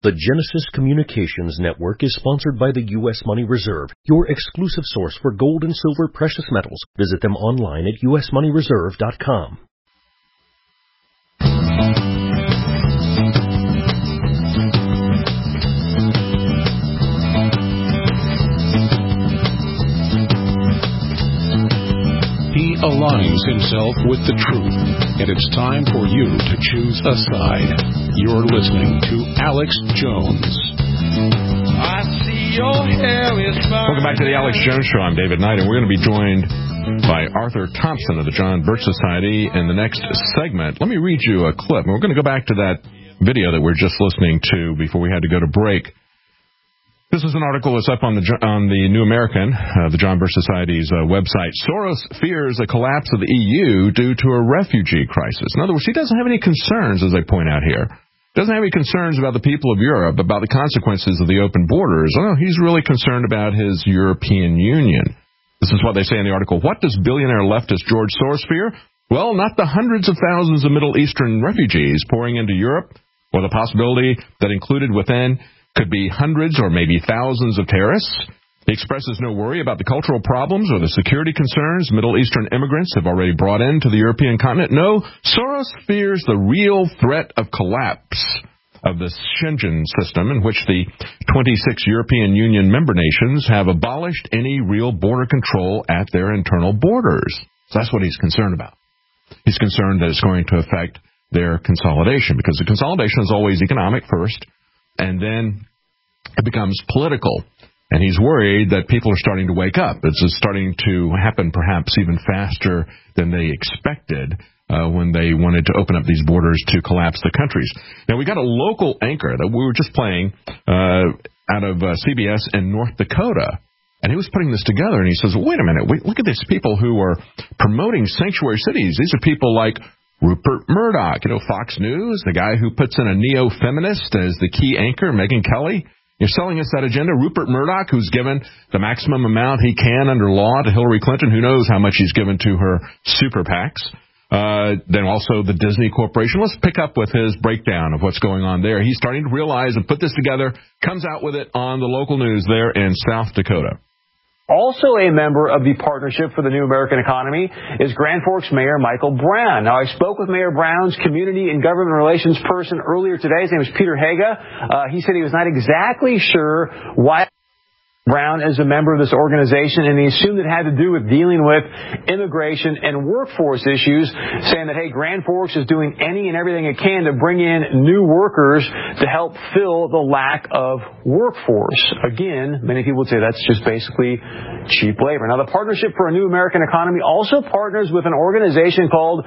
The Genesis Communications Network is sponsored by the U.S. Money Reserve, your exclusive source for gold and silver precious metals. Visit them online at usmoneyreserve.com. He aligns himself with the truth, and it's time for you to choose a side. You're listening to Alex Jones. I see your hair is burning. Welcome back to the Alex Jones Show. I'm David Knight, and we're going to be joined by Arthur Thompson of the John Birch Society in the next segment. Let me read you a clip. We're going to go back to that video that we're just listening to before we had to go to break. This is an article that's up on the New American, the John Birch Society's website. Soros fears a collapse of the EU due to a refugee crisis. In other words, he doesn't have any concerns, as I point out here. Doesn't have any concerns about the people of Europe, about the consequences of the open borders. Oh, no, he's really concerned about his European Union. This is what they say in the article. What does billionaire leftist George Soros fear? Well, not the hundreds of thousands of Middle Eastern refugees pouring into Europe, or the possibility that included within could be hundreds or maybe thousands of terrorists. He expresses no worry about the cultural problems or the security concerns Middle Eastern immigrants have already brought into the European continent. No, Soros fears the real threat of collapse of the Schengen system, in which the 26 European Union member nations have abolished any real border control at their internal borders. So that's what he's concerned about. He's concerned that it's going to affect their consolidation, because the consolidation is always economic first, and then it becomes political. And he's worried that people are starting to wake up. It's starting to happen perhaps even faster than they expected when they wanted to open up these borders to collapse the countries. Now, we got a local anchor that we were just playing out of CBS in North Dakota. And he was putting this together, and he says, wait a minute, look at these people who are promoting sanctuary cities. These are people like Rupert Murdoch, Fox News, the guy who puts in a neo-feminist as the key anchor, Megyn Kelly. You're selling us that agenda. Rupert Murdoch, who's given the maximum amount he can under law to Hillary Clinton. Who knows how much he's given to her super PACs. Then also the Disney Corporation. Let's pick up with his breakdown of what's going on there. He's starting to realize and put this together, comes out with it on the local news there in South Dakota. Also a member of the Partnership for the New American Economy is Grand Forks Mayor Michael Brown. Now, I spoke with Mayor Brown's community and government relations person earlier today. His name is Peter Haga. He said he was not exactly sure why Brown is a member of this organization, and he assumed it had to do with dealing with immigration and workforce issues, saying that, hey, Grand Forks is doing any and everything it can to bring in new workers to help fill the lack of workforce. Again, many people would say that's just basically cheap labor. Now, the Partnership for a New American Economy also partners with an organization called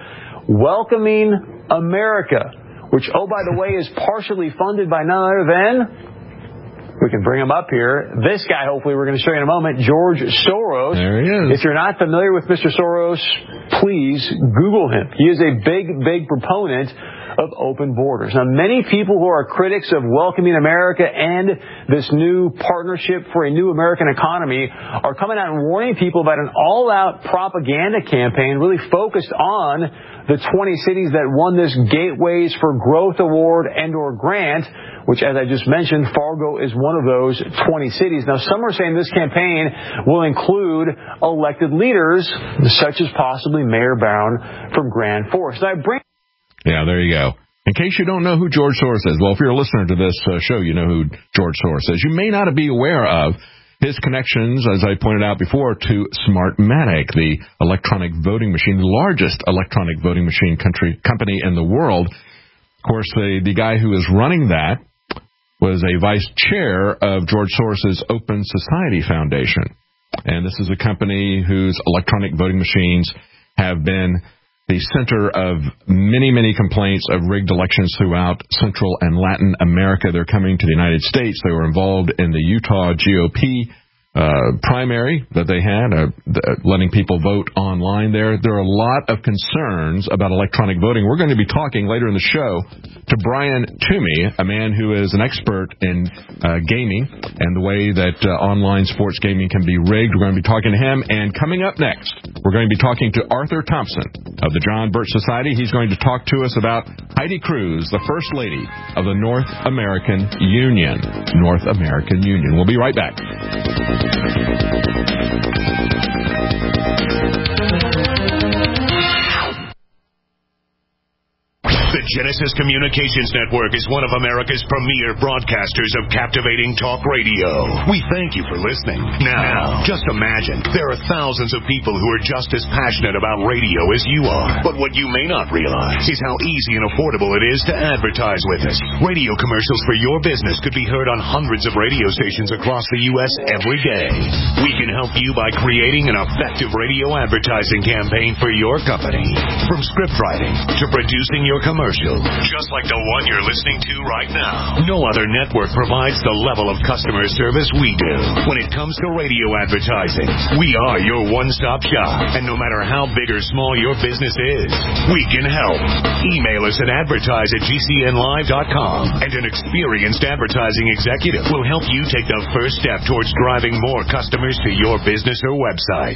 Welcoming America, which, oh, by the way, is partially funded by none other than... we can bring him up here. This guy, hopefully, we're going to show you in a moment, George Soros. There he is. If you're not familiar with Mr. Soros, please Google him. He is a big proponent of open borders. Now, many people who are critics of Welcoming America and this new Partnership for a New American Economy are coming out and warning people about an all-out propaganda campaign really focused on the 20 cities that won this Gateways for Growth Award and/or grant, which, as I just mentioned, Fargo is one of those 20 cities. Now, some are saying this campaign will include elected leaders, such as possibly Mayor Brown from Grand Forks. Now, yeah, there you go. In case you don't know who George Soros is, well, if you're a listener to this show, you know who George Soros is. You may not be aware of his connections, as I pointed out before, to Smartmatic, the electronic voting machine, the largest electronic voting machine company in the world. Of course, the guy who is running that was a vice chair of George Soros's Open Society Foundation. And this is a company whose electronic voting machines have been the center of many complaints of rigged elections throughout Central and Latin America. They're coming to the United States. They were involved in the Utah GOP primary that they had, letting people vote online there. There are a lot of concerns about electronic voting. We're going to be talking later in the show to Brian Toomey, a man who is an expert in gaming and the way that online sports gaming can be rigged. We're going to be talking to him. And coming up next, we're going to be talking to Arthur Thompson of the John Birch Society. He's going to talk to us about Heidi Cruz, the First Lady of the North American Union. North American Union. We'll be right back. The Genesis Communications Network is one of America's premier broadcasters of captivating talk radio. We thank you for listening. Now, just imagine, there are thousands of people who are just as passionate about radio as you are. But what you may not realize is how easy and affordable it is to advertise with us. Radio commercials for your business could be heard on hundreds of radio stations across the U.S. every day. We can help you by creating an effective radio advertising campaign for your company. From script writing to producing your commercial, just like the one you're listening to right now. No other network provides the level of customer service we do. When it comes to radio advertising, we are your one-stop shop. And no matter how big or small your business is, we can help. Email us at advertise@gcnlive.com, and an experienced advertising executive will help you take the first step towards driving more customers to your business or website.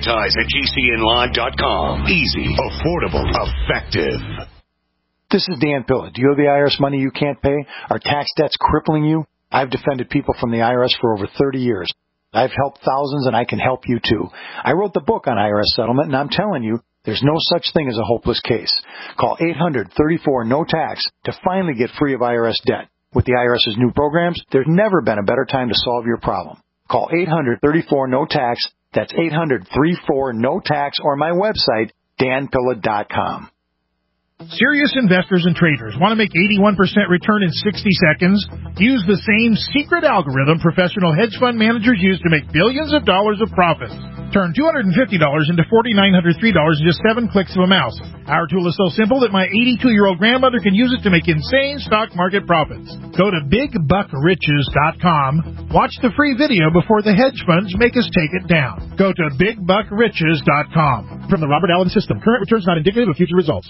Advertise@gcnlive.com. Easy, affordable, effective. This is Dan Pilla. Do you have the IRS money you can't pay? Are tax debts crippling you? I've defended people from the IRS for over 30 years. I've helped thousands, and I can help you too. I wrote the book on IRS settlement, and I'm telling you, there's no such thing as a hopeless case. Call 800-34-NO-TAX to finally get free of IRS debt. With the IRS's new programs, there's never been a better time to solve your problem. Call 800-34-NO-TAX. That's 800-34-NO-TAX, or my website, danpilla.com. Serious investors and traders want to make 81% return in 60 seconds? Use the same secret algorithm professional hedge fund managers use to make billions of dollars of profits. Turn $250 into $4,903 in just 7 clicks of a mouse. Our tool is so simple that my 82-year-old grandmother can use it to make insane stock market profits. Go to BigBuckRiches.com. Watch the free video before the hedge funds make us take it down. Go to BigBuckRiches.com. From the Robert Allen System, current returns not indicative of future results.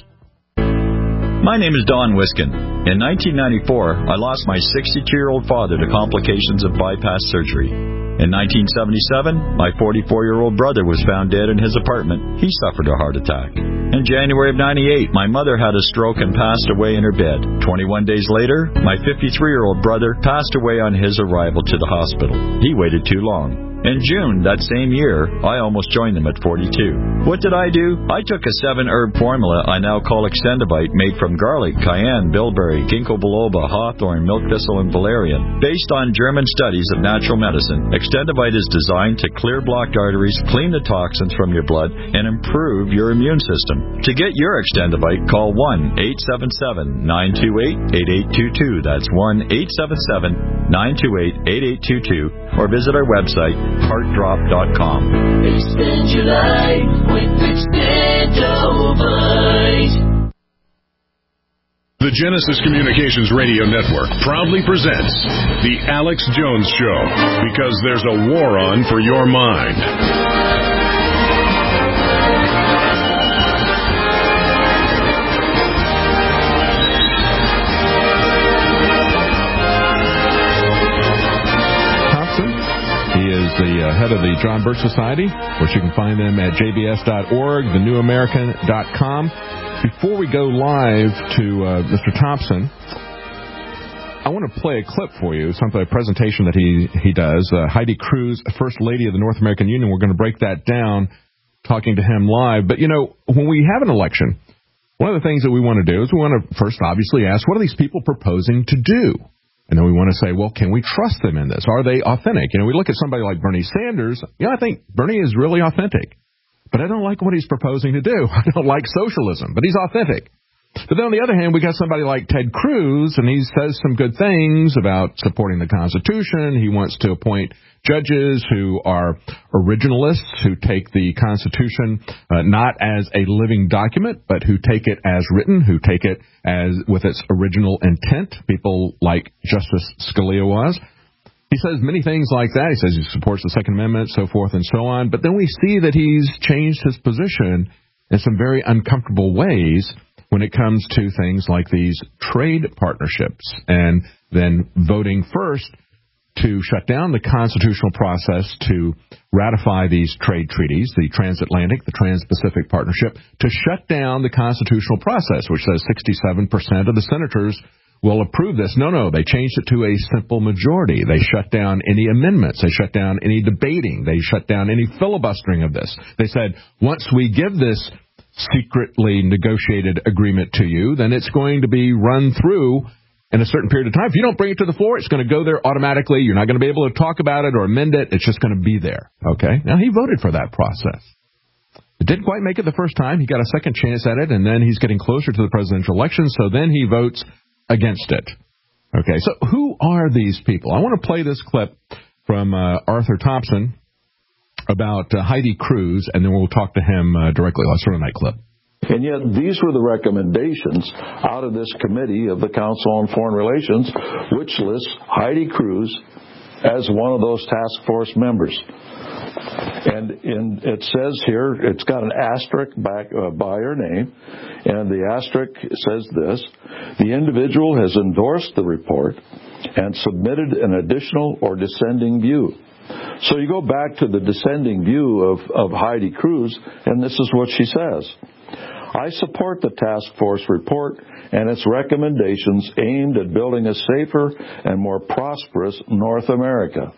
My name is Don Wiskin. In 1994, I lost my 62-year-old father to complications of bypass surgery. In 1977, my 44-year-old brother was found dead in his apartment. He suffered a heart attack. In January of 98, my mother had a stroke and passed away in her bed. 21 days later, my 53-year-old brother passed away on his arrival to the hospital. He waited too long. In June that same year, I almost joined them at 42. What did I do? I took a 7-herb formula I now call Extendivite, made from garlic, cayenne, bilberry, ginkgo biloba, hawthorn, milk thistle, and valerian. Based on German studies of natural medicine, Extendivite is designed to clear blocked arteries, clean the toxins from your blood, and improve your immune system. To get your Extendivite, call 1-877-928-8822. That's 1-877-928-8822, or visit our website, heartdrop.com. Extend your life with Extendivite. The Genesis Communications Radio Network proudly presents The Alex Jones Show, because there's a war on for your mind. The head of the John Birch Society, which you can find them at jbs.org, thenewamerican.com. Before we go live to Mr. Thompson, I want to play a clip for you, a presentation that he does. Heidi Cruz, First Lady of the North American Union. We're going to break that down, talking to him live. But, when we have an election, one of the things that we want to do is we want to first obviously ask, what are these people proposing to do? And then we want to say, well, can we trust them in this? Are they authentic? We look at somebody like Bernie Sanders. I think Bernie is really authentic. But I don't like what he's proposing to do. I don't like socialism, but he's authentic. But then on the other hand, we got somebody like Ted Cruz, and he says some good things about supporting the Constitution. He wants to appoint judges who are originalists, who take the Constitution not as a living document, but who take it as written, who take it as with its original intent, people like Justice Scalia was. He says many things like that. He says he supports the Second Amendment, so forth and so on. But then we see that he's changed his position in some very uncomfortable ways when it comes to things like these trade partnerships, and then voting first to shut down the constitutional process to ratify these trade treaties, the transatlantic, the trans-Pacific partnership, to shut down the constitutional process, which says 67% of the senators will approve this. No, they changed it to a simple majority. They shut down any amendments. They shut down any debating. They shut down any filibustering of this. They said, once we give this secretly negotiated agreement to you, then it's going to be run through in a certain period of time. If you don't bring it to the floor, it's going to go there automatically. You're not going to be able to talk about it or amend it. It's just going to be there. Okay? Now, he voted for that process. It didn't quite make it the first time. He got a second chance at it, and then he's getting closer to the presidential election, so then he votes against it. Okay, so who are these people? I want to play this clip from Arthur Thompson about Heidi Cruz, and then we'll talk to him directly. Let's run that clip. And yet these were the recommendations out of this committee of the Council on Foreign Relations, which lists Heidi Cruz as one of those task force members. And it says here, it's got an asterisk by her name, and the asterisk says this: the individual has endorsed the report and submitted an additional or dissenting view. So you go back to the dissenting view of Heidi Cruz, and this is what she says. I support the task force report and its recommendations aimed at building a safer and more prosperous North America.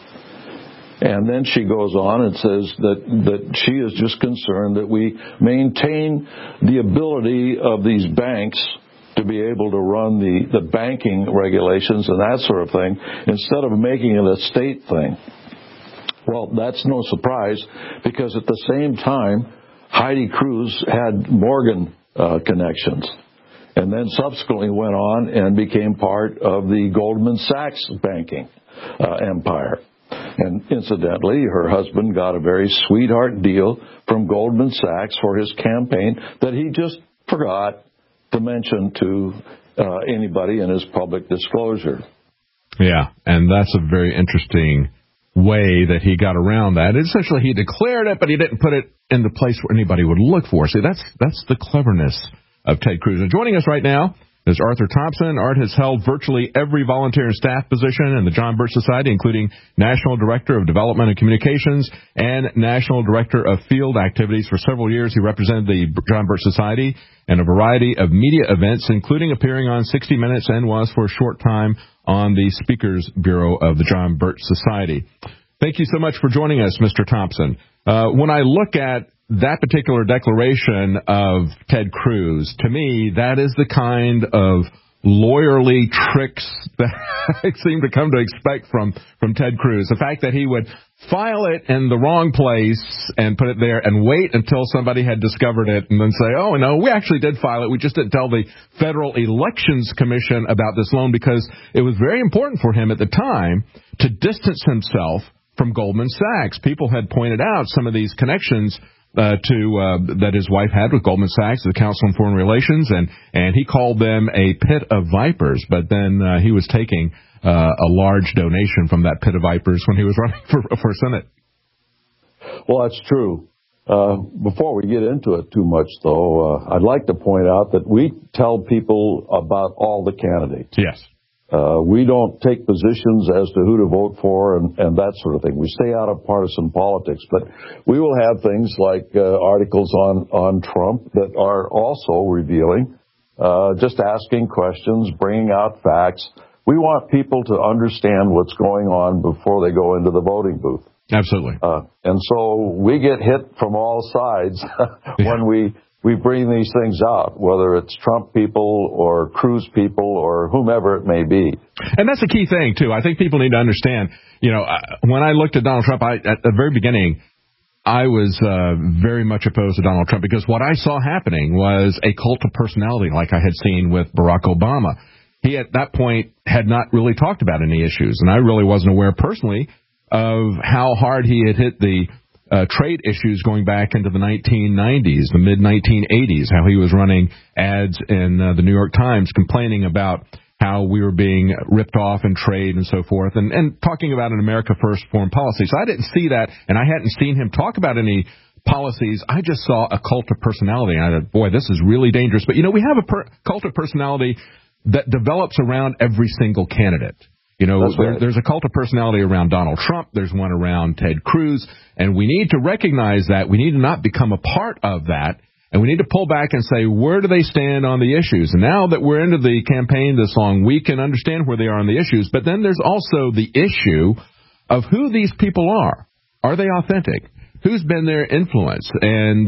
And then she goes on and says that she is just concerned that we maintain the ability of these banks to be able to run the banking regulations and that sort of thing instead of making it a state thing. Well, that's no surprise, because at the same time, Heidi Cruz had Morgan connections, and then subsequently went on and became part of the Goldman Sachs banking empire. And incidentally, her husband got a very sweetheart deal from Goldman Sachs for his campaign that he just forgot to mention to anybody in his public disclosure. Yeah, and that's a very interesting way that he got around that. Essentially, he declared it, but he didn't put it in the place where anybody would look for. See, that's the cleverness of Ted Cruz. And joining us right now is Arthur Thompson. Art has held virtually every volunteer and staff position in the John Birch Society, including National Director of Development and Communications and National Director of Field Activities. For several years, he represented the John Birch Society in a variety of media events, including appearing on 60 Minutes, and was for a short time on the Speakers Bureau of the John Birch Society. Thank you so much for joining us, Mr. Thompson. When I look at that particular declaration of Ted Cruz, to me, that is the kind of lawyerly tricks that I seem to come to expect from Ted Cruz. The fact that he would file it in the wrong place and put it there and wait until somebody had discovered it and then say, oh, no, we actually did file it. We just didn't tell the Federal Elections Commission about this loan, because it was very important for him at the time to distance himself from Goldman Sachs. People had pointed out some of these connections that his wife had with Goldman Sachs, the Council on Foreign Relations, and he called them a pit of vipers. But then he was taking a large donation from that pit of vipers when he was running for Senate. Well, that's true. Before we get into it too much, though, I'd like to point out that we tell people about all the candidates. Yes. We don't take positions as to who to vote for and that sort of thing. We stay out of partisan politics, but we will have things like articles on Trump that are also revealing, just asking questions, bringing out facts. We want people to understand what's going on before they go into the voting booth. Absolutely. And so we get hit from all sides when we bring these things out, whether it's Trump people or Cruz people or whomever it may be. And that's a key thing, too. I think people need to understand, when I looked at Donald Trump, at the very beginning, I was very much opposed to Donald Trump, because what I saw happening was a cult of personality like I had seen with Barack Obama. He, at that point, had not really talked about any issues, and I really wasn't aware personally of how hard he had hit the trade issues going back into the 1990s, the mid-1980s, how he was running ads in the New York Times complaining about how we were being ripped off in trade and so forth, and talking about an America First foreign policy. So I didn't see that, and I hadn't seen him talk about any policies. I just saw a cult of personality, and I thought, boy, this is really dangerous. But, we have a cult of personality that develops around every single candidate. There's a cult of personality around Donald Trump. There's one around Ted Cruz. And we need to recognize that. We need to not become a part of that. And we need to pull back and say, where do they stand on the issues? And now that we're into the campaign this long, we can understand where they are on the issues. But then there's also the issue of who these people are. Are they authentic? Who's been their influence? And,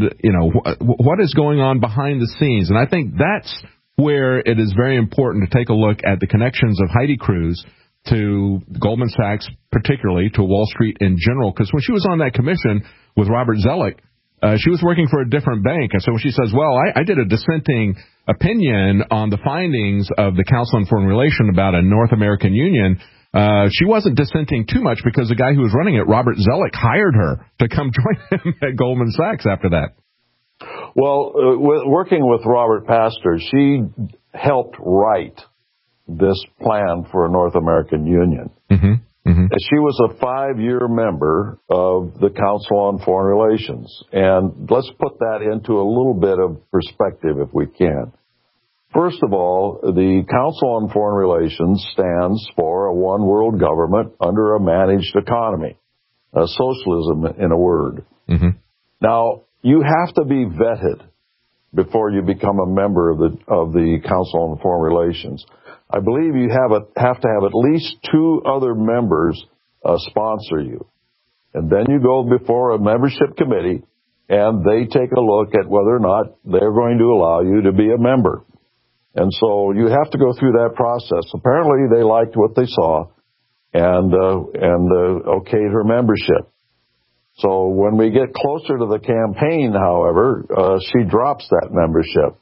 what is going on behind the scenes? And I think that's where it is very important to take a look at the connections of Heidi Cruz to Goldman Sachs, particularly to Wall Street in general. Because when she was on that commission with Robert Zoellick, she was working for a different bank. And so when she says, well, I did a dissenting opinion on the findings of the Council on Foreign Relations about a North American Union, she wasn't dissenting too much because the guy who was running it, Robert Zoellick, hired her to come join him at Goldman Sachs after that. Well, working with Robert Pastor, she helped write this plan for a North American Union. Mm-hmm. Mm-hmm. She was a 5-year member of the Council on Foreign Relations. And let's put that into a little bit of perspective if we can. First of all, the Council on Foreign Relations stands for a one world government under a managed economy, socialism in a word. Mm-hmm. Now, you have to be vetted before you become a member of the Council on Foreign Relations. I believe you have to have at least 2 other members sponsor you. And then you go before a membership committee, and they take a look at whether or not they're going to allow you to be a member. And so you have to go through that process. Apparently they liked what they saw and okayed her membership. So when we get closer to the campaign, however, she drops that membership.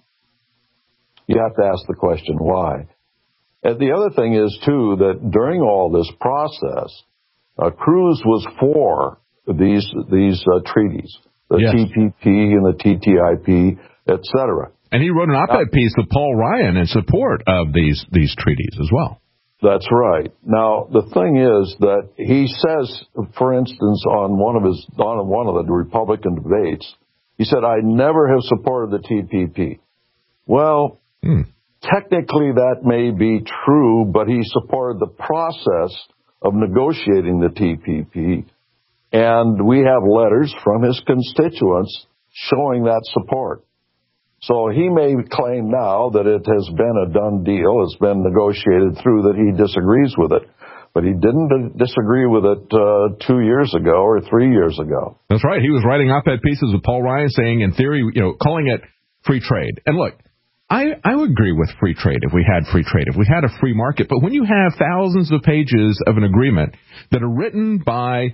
You have to ask the question, why? And the other thing is, too, that during all this process, Cruz was for these treaties, the yes. TPP and the TTIP, et cetera. And he wrote an op-ed piece with Paul Ryan in support of these treaties as well. That's right. Now, the thing is that he says, for instance, on one of the Republican debates, he said, I never have supported the TPP. Well, technically that may be true, but he supported the process of negotiating the TPP, and we have letters from his constituents showing that support. So he may claim now that it has been a done deal, it's been negotiated through, that he disagrees with it. But he didn't disagree with it 2 years ago or 3 years ago. That's right. He was writing op-ed pieces with Paul Ryan saying, in theory, calling it free trade. And look, I would agree with free trade if we had free trade, if we had a free market. But when you have thousands of pages of an agreement that are written by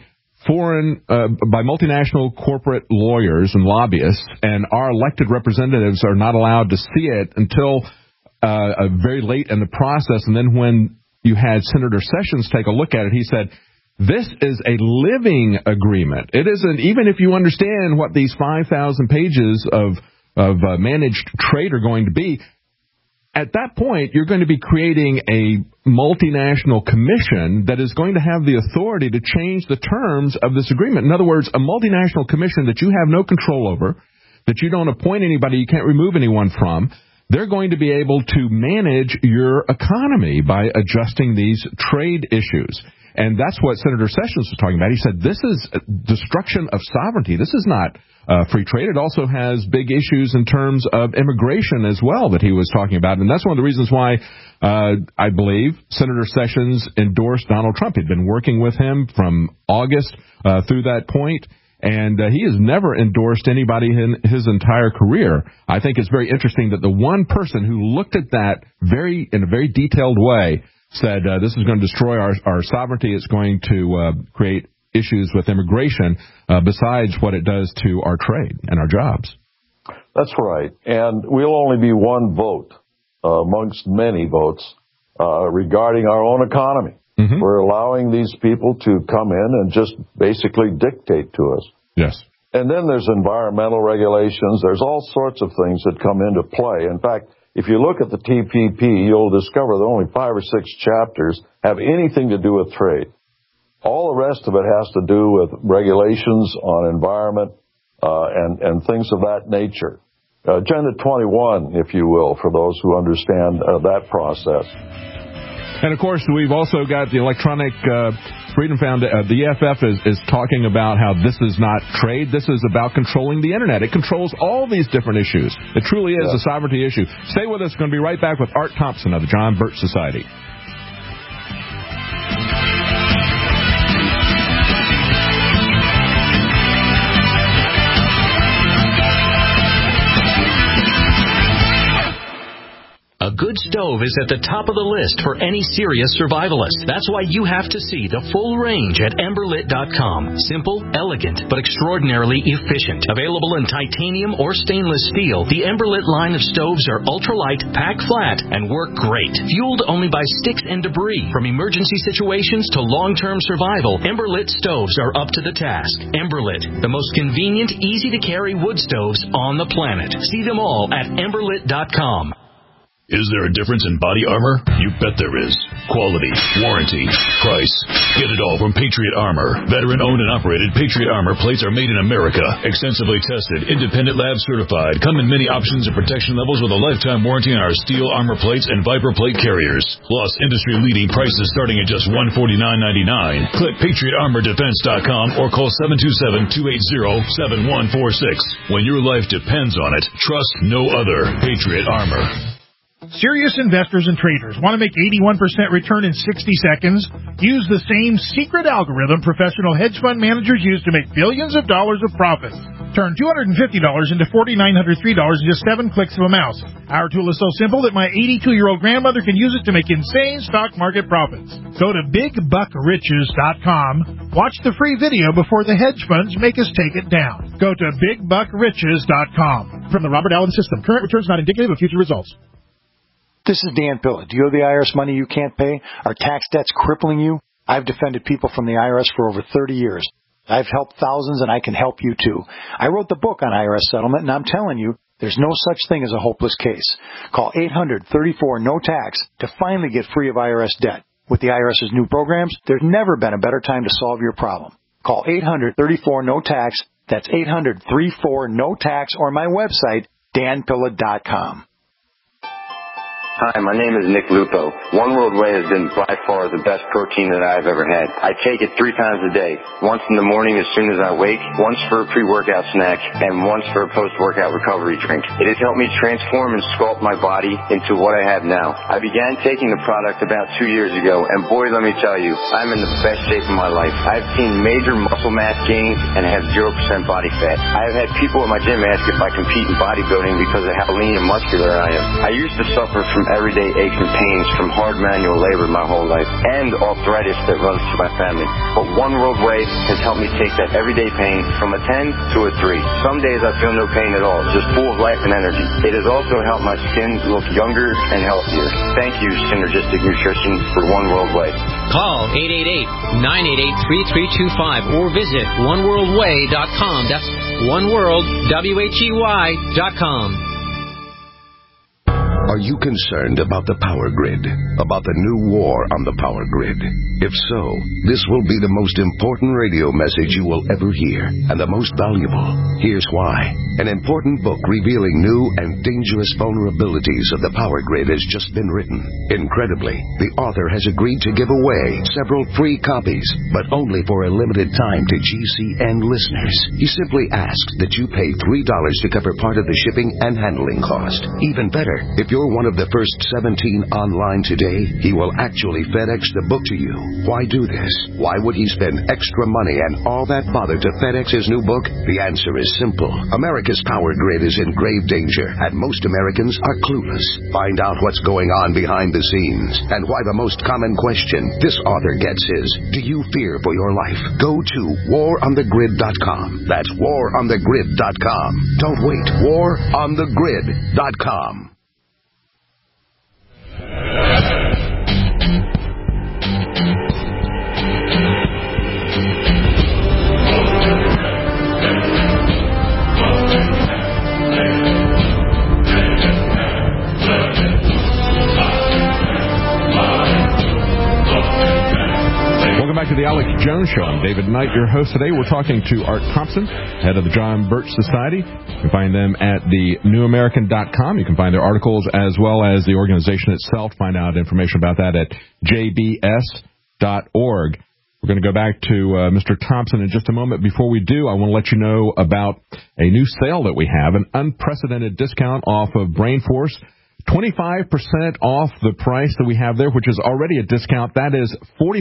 by multinational corporate lawyers and lobbyists, and our elected representatives are not allowed to see it until very late in the process. And then when you had Senator Sessions take a look at it, he said, this is a living agreement. It isn't, even if you understand what these 5,000 pages of managed trade are going to be, at that point, you're going to be creating a multinational commission that is going to have the authority to change the terms of this agreement. In other words, a multinational commission that you have no control over, that you don't appoint anybody, you can't remove anyone from. They're going to be able to manage your economy by adjusting these trade issues. And that's what Senator Sessions was talking about. He said, this is destruction of sovereignty. This is not free trade. It also has big issues in terms of immigration as well that he was talking about. And that's one of the reasons why I believe Senator Sessions endorsed Donald Trump. He'd been working with him from August through that point. And he has never endorsed anybody in his entire career. I think it's very interesting that the one person who looked at that in a very detailed way said this is going to destroy our sovereignty. It's going to create issues with immigration besides what it does to our trade and our jobs. That's right. And we'll only be one vote amongst many votes regarding our own economy. Mm-hmm. We're allowing these people to come in and just basically dictate to us. Yes. And then there's environmental regulations. There's all sorts of things that come into play. In fact, if you look at the TPP, you'll discover that only 5 or 6 chapters have anything to do with trade. All the rest of it has to do with regulations on environment and things of that nature. Agenda 21, if you will, for those who understand that process. And, of course, we've also got the Electronic Freedom Foundation. The EFF is talking about how this is not trade. This is about controlling the Internet. It controls all these different issues. It truly is a sovereignty issue. Stay with us. We're going to be right back with Art Thompson of the John Birch Society. A good stove is at the top of the list for any serious survivalist. That's why you have to see the full range at Emberlit.com. Simple, elegant, but extraordinarily efficient. Available in titanium or stainless steel, the Emberlit line of stoves are ultralight, pack flat, and work great. Fueled only by sticks and debris. From emergency situations to long-term survival, Emberlit stoves are up to the task. Emberlit, the most convenient, easy-to-carry wood stoves on the planet. See them all at Emberlit.com. Is there a difference in body armor? You bet there is. Quality, warranty, price. Get it all from Patriot Armor. Veteran-owned and operated Patriot Armor plates are made in America. Extensively tested, independent lab certified. Come in many options and protection levels with a lifetime warranty on our steel armor plates and Viper plate carriers. Plus, industry-leading prices starting at just $149.99. Click PatriotArmorDefense.com or call 727-280-7146. When your life depends on it, trust no other. Patriot Armor. Serious investors and traders want to make 81% return in 60 seconds? Use the same secret algorithm professional hedge fund managers use to make billions of dollars of profit. Turn $250 into $4,903 in just 7 clicks of a mouse. Our tool is so simple that my 82-year-old grandmother can use it to make insane stock market profits. Go to BigBuckRiches.com. Watch the free video before the hedge funds make us take it down. Go to BigBuckRiches.com. From the Robert Allen System, current returns not indicative of future results. This is Dan Pilla. Do you owe the IRS money you can't pay? Are tax debts crippling you? I've defended people from the IRS for over 30 years. I've helped thousands, and I can help you too. I wrote the book on IRS settlement, and I'm telling you, there's no such thing as a hopeless case. Call 800-34-NO-TAX to finally get free of IRS debt. With the IRS's new programs, there's never been a better time to solve your problem. Call 800-34-NO-TAX. That's 800-34-NO-TAX, or my website, danpilla.com. Hi, my name is Nick Lupo. One World Whey has been by far the best protein that I've ever had. I take it 3 times a day. Once in the morning as soon as I wake, once for a pre-workout snack, and once for a post-workout recovery drink. It has helped me transform and sculpt my body into what I have now. I began taking the product about 2 years ago, and boy, let me tell you, I'm in the best shape of my life. I've seen major muscle mass gains and have 0% body fat. I have had people at my gym ask if I compete in bodybuilding because of how lean and muscular I am. I used to suffer from everyday aches and pains from hard manual labor my whole life and arthritis that runs through my family. But One World Whey has helped me take that everyday pain from a 10 to a 3. Some days I feel no pain at all, just full of life and energy. It has also helped my skin look younger and healthier. Thank you, Synergistic Nutrition, for One World Whey. Call 888-988-3325 or visit oneworldwhey.com. That's oneworldwhey.com. Are you concerned about the power grid? About the new war on the power grid? If so, this will be the most important radio message you will ever hear, and the most valuable. Here's why. An important book revealing new and dangerous vulnerabilities of the power grid has just been written. Incredibly, the author has agreed to give away several free copies, but only for a limited time to GCN listeners. He simply asks that you pay $3 to cover part of the shipping and handling cost. Even better, if you're one of the first 17 online today, he will actually FedEx the book to you. Why do this? Why would he spend extra money and all that bother to FedEx his new book? The answer is simple. America's power grid is in grave danger, and most Americans are clueless. Find out what's going on behind the scenes, and why the most common question this author gets is, do you fear for your life? Go to waronthegrid.com. That's waronthegrid.com. Don't wait. waronthegrid.com. Welcome back to the Alex Jones Show. I'm David Knight, your host today. We're talking to Art Thompson, head of the John Birch Society. You can find them at thenewamerican.com. You can find their articles as well as the organization itself. Find out information about that at jbs.org. We're going to go back to Mr. Thompson in just a moment. Before we do, I want to let you know about a new sale that we have, an unprecedented discount off of BrainForce. 25% off the price that we have there, which is already a discount. That is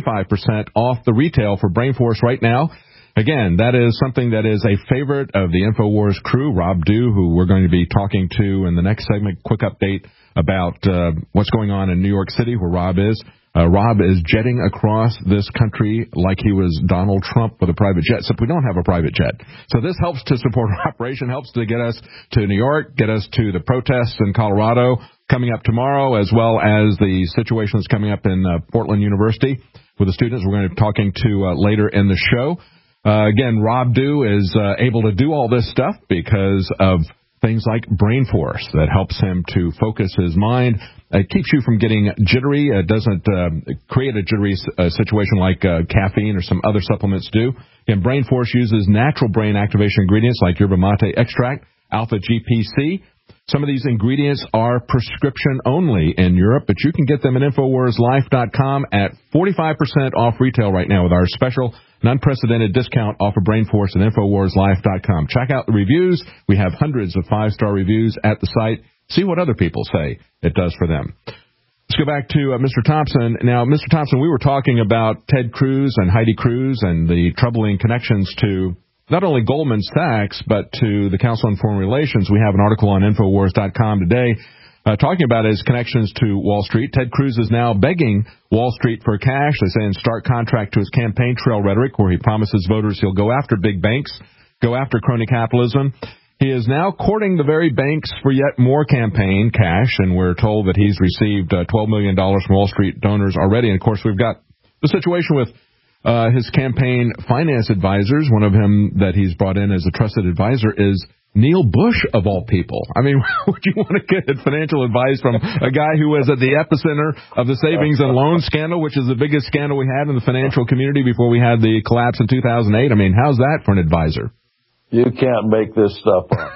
45% off the retail for BrainForce right now. Again, that is something that is a favorite of the InfoWars crew, Rob Dew, who we're going to be talking to in the next segment. Quick update about what's going on in New York City, where Rob is. Rob is jetting across this country like he was Donald Trump with a private jet, except we don't have a private jet. So this helps to support our operation, helps to get us to New York, get us to the protests in Colorado coming up tomorrow, as well as the situation that's coming up in Portland University with the students we're going to be talking to later in the show. Again, Rob Dew is able to do all this stuff because of things like BrainForce that helps him to focus his mind. It keeps you from getting jittery. It doesn't create a jittery situation like caffeine or some other supplements do. And BrainForce uses natural brain activation ingredients like yerba mate extract, alpha-GPC. Some of these ingredients are prescription only in Europe, but you can get them at InfoWarsLife.com at 45% off retail right now with our special and unprecedented discount off of BrainForce at InfoWarsLife.com. Check out the reviews. We have hundreds of 5-star reviews at the site. See what other people say it does for them. Let's go back to Mr. Thompson. Now, Mr. Thompson, we were talking about Ted Cruz and Heidi Cruz and the troubling connections to not only Goldman Sachs, but to the Council on Foreign Relations. We have an article on Infowars.com today talking about his connections to Wall Street. Ted Cruz is now begging Wall Street for cash. They say in stark contrast to his campaign trail rhetoric, where he promises voters he'll go after big banks, go after crony capitalism. He is now courting the very banks for yet more campaign cash, and we're told that he's received $12 million from Wall Street donors already. And, of course, we've got the situation with his campaign finance advisors. One of them that he's brought in as a trusted advisor is Neil Bush, of all people. I mean, would you want to get financial advice from a guy who was at the epicenter of the savings and loan scandal, which is the biggest scandal we had in the financial community before we had the collapse in 2008? I mean, how's that for an advisor? You can't make this stuff up.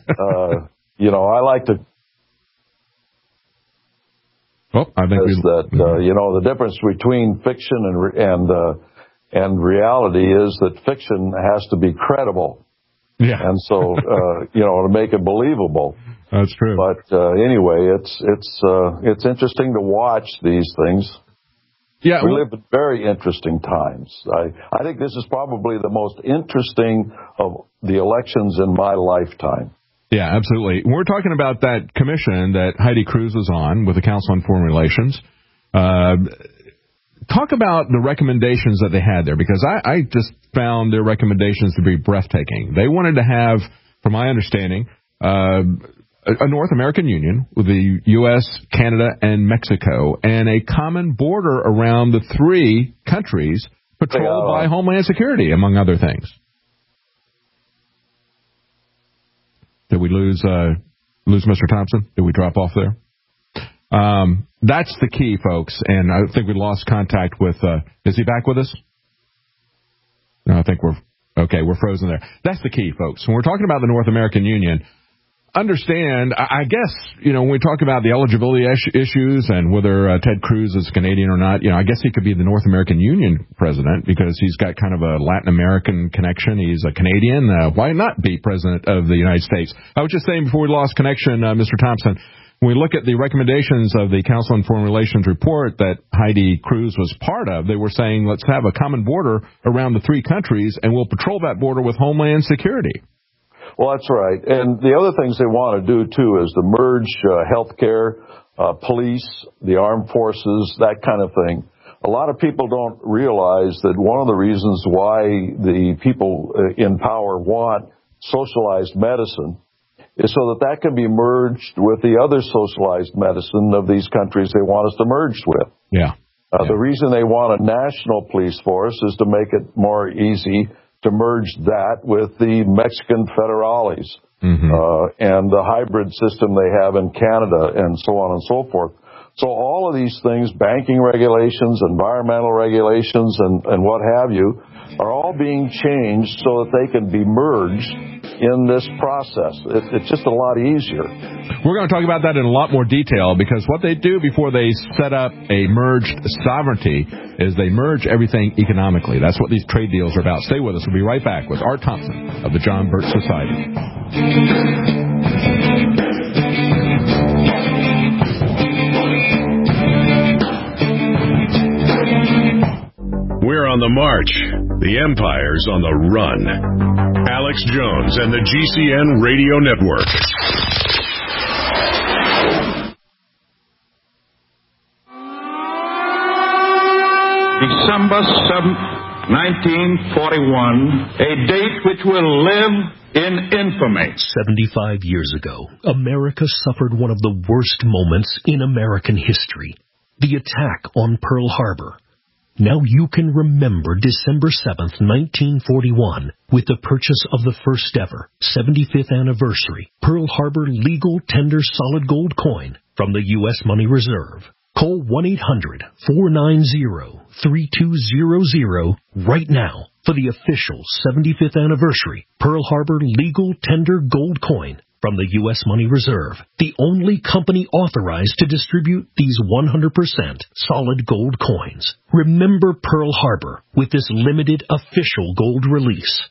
I like to... I think the difference between fiction and reality is that fiction has to be credible. Yeah. And so, to make it believable. That's true. But anyway, it's interesting to watch these things. Yeah, we live in very interesting times. I think this is probably the most interesting of the elections in my lifetime. Yeah, absolutely. We're talking about that commission that Heidi Cruz was on with the Council on Foreign Relations. Talk about the recommendations that they had there, because I just found their recommendations to be breathtaking. They wanted to have, from my understanding, a North American Union with the U.S., Canada, and Mexico, and a common border around the three countries patrolled by Homeland Security, among other things. Did we lose Mr. Thompson? Did we drop off there? That's the key, folks, and I think we lost contact with, is he back with us? No, I think we're frozen there. That's the key, folks. When we're talking about the North American Union, understand, I guess, when we talk about the eligibility issues and whether Ted Cruz is Canadian or not, I guess he could be the North American Union president because he's got kind of a Latin American connection. He's a Canadian. Why not be president of the United States? I was just saying before we lost connection, Mr. Thompson, when we look at the recommendations of the Council on Foreign Relations report that Heidi Cruz was part of, they were saying, let's have a common border around the three countries, and we'll patrol that border with Homeland Security. Well, that's right. And the other things they want to do, too, is to merge healthcare, police, the armed forces, that kind of thing. A lot of people don't realize that one of the reasons why the people in power want socialized medicine is so that can be merged with the other socialized medicine of these countries they want us to merge with. Yeah. The reason they want a national police force is to make it more easy to merge that with the Mexican federales and the hybrid system they have in Canada and so on and so forth. So all of these things, banking regulations, environmental regulations, and what have you, are all being changed so that they can be merged in this process. It's just a lot easier. We're going to talk about that in a lot more detail, because what they do before they set up a merged sovereignty is they merge everything economically. That's what these trade deals are about. Stay with us. We'll be right back with Art Thompson of the John Birch Society. We're on the march. The empire's on the run. Alex Jones and the GCN Radio Network. December 7th, 1941, a date which will live in infamy. 75 years ago, America suffered one of the worst moments in American history, the attack on Pearl Harbor. Now you can remember December 7th, 1941, with the purchase of the first ever 75th anniversary Pearl Harbor legal tender solid gold coin from the U.S. Money Reserve. Call 1-800-490-3200 right now for the official 75th anniversary Pearl Harbor legal tender gold coin from the U.S. Money Reserve, the only company authorized to distribute these 100% solid gold coins. Remember Pearl Harbor with this limited official gold release.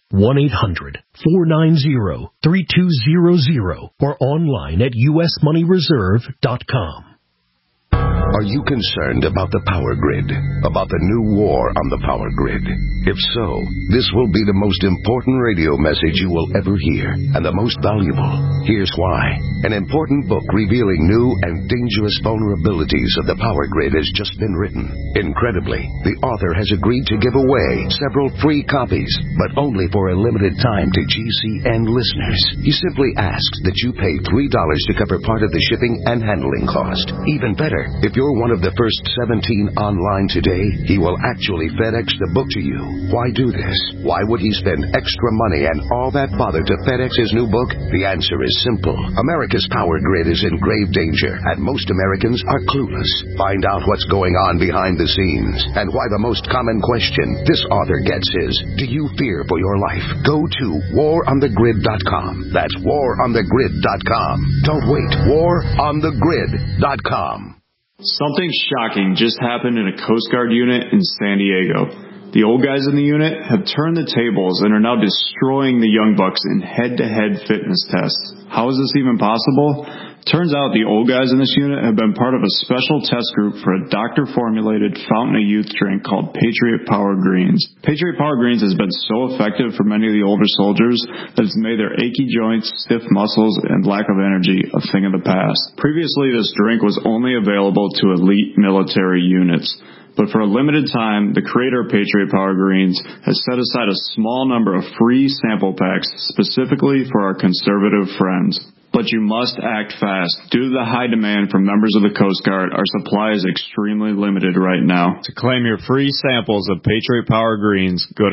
1-800-490-3200 or online at usmoneyreserve.com. Are you concerned about the power grid? About the new war on the power grid? If so, this will be the most important radio message you will ever hear, and the most valuable. Here's why. An important book revealing new and dangerous vulnerabilities of the power grid has just been written. Incredibly, the author has agreed to give away several free copies, but only for a limited time to GCN listeners. He simply asks that you pay $3 to cover part of the shipping and handling cost. Even better, if you're one of the first 17 online today, he will actually FedEx the book to you. Why do this? Why would he spend extra money and all that bother to FedEx his new book? The answer is simple. America's power grid is in grave danger, and most Americans are clueless. Find out what's going on behind the scenes, and why the most common question this author gets is, do you fear for your life? Go to waronthegrid.com. That's waronthegrid.com. Don't wait. waronthegrid.com. Something shocking just happened in a Coast Guard unit in San Diego. The old guys in the unit have turned the tables and are now destroying the young bucks in head-to-head fitness tests. How is this even possible? Turns out the old guys in this unit have been part of a special test group for a doctor-formulated fountain of youth drink called Patriot Power Greens. Patriot Power Greens has been so effective for many of the older soldiers that it's made their achy joints, stiff muscles, and lack of energy a thing of the past. Previously, this drink was only available to elite military units. But for a limited time, the creator of Patriot Power Greens has set aside a small number of free sample packs specifically for our conservative friends. But you must act fast. Due to the high demand from members of the Coast Guard, our supply is extremely limited right now. To claim your free samples of Patriot Power Greens, go to